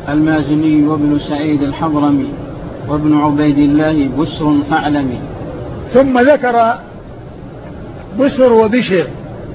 المازني وابن سعيد الحضرمي وابن عبيد الله بسر فاعلمي. ثم ذكر بسر وبشر.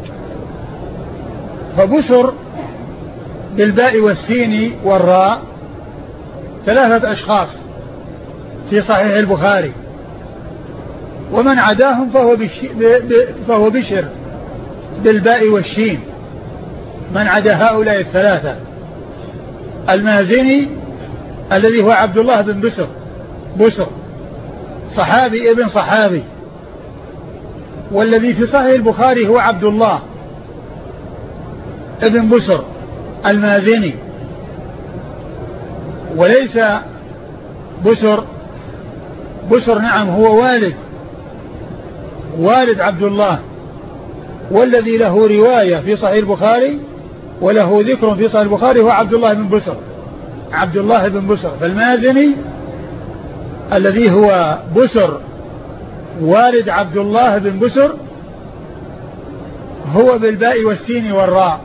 فبسر بالباء والسين والراء 3 أشخاص في صحيح البخاري، ومن عداهم فهو بشر بالباء والشين، من عدا هؤلاء 3. المازني الذي هو عبد الله بن بسر صحابي ابن صحابي، والذي في صحيح البخاري هو عبد الله ابن بسر المازني، وليس بسر نعم هو والد عبد الله، والذي له رواية في صحيح البخاري وله ذكر في صحيح البخاري هو عبد الله بن بسر. فالمازني الذي هو بسر والد عبد الله بن بسر هو بالباء والسين والراء.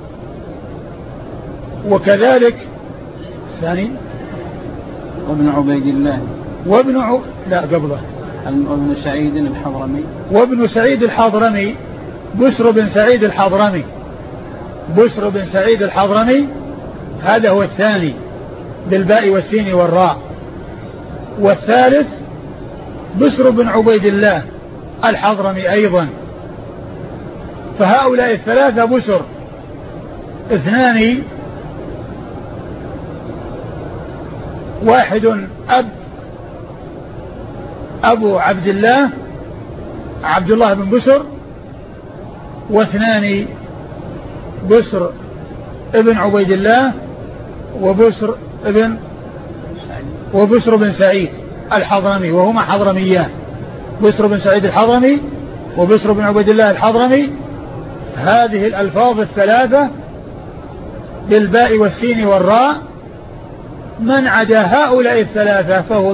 وكذلك ثاني وابن عبيد الله وابن سعيد الحضرمي بسر بن سعيد الحضرمي هذا هو الثاني بالباء والسين والراء. والثالث بسر بن عبيد الله الحضرمي أيضا. فهؤلاء 3 بسر، 2 واحد أبو عبد الله بن بسر، و2 بسر ابن عبيد الله وبسر بن سعيد الحضرمي، وهما حضرميان، بسر بن سعيد الحضرمي وبسر بن عبيد الله الحضرمي. هذه الألفاظ 3 بالباء والسين والراء، من عدا هؤلاء 3 فهو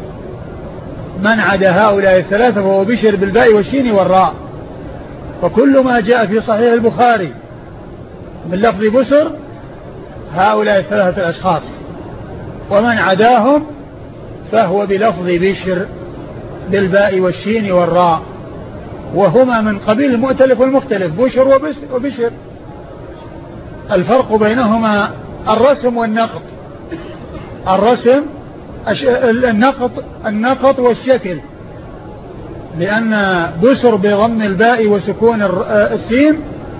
بشر بالباء والسين والراء. وكل ما جاء في صحيح البخاري من لفظ بسر هؤلاء 3 أشخاص، ومن عداهم فهو بلفظ بشر بالباء والشين والراء، وهما من قبيل المؤتلف والمختلف، بشر وبشر. الفرق بينهما الرسم والنقط. النقط والشكل، لأن بسر بضم الباء وسكون السين،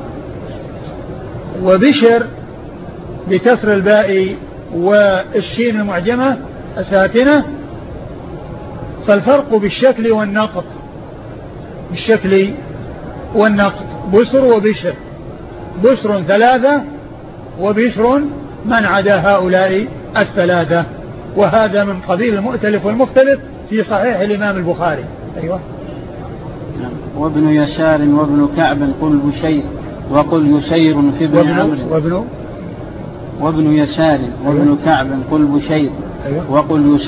وبشر بكسر الباء والشين المعجمة الساكنة. فالفرق بالشكل والنقط بسر وبشر، بسر 3 وبشر من عدا هؤلاء 3. وهذا من قبيل المؤتلف والمختلف في صحيح الإمام البخاري. أيوة. وابن يسار وابن كعب قل بشير وقل يسير في ابن عمرو. وابن يسار وابن كعب قل بشير وقل يسير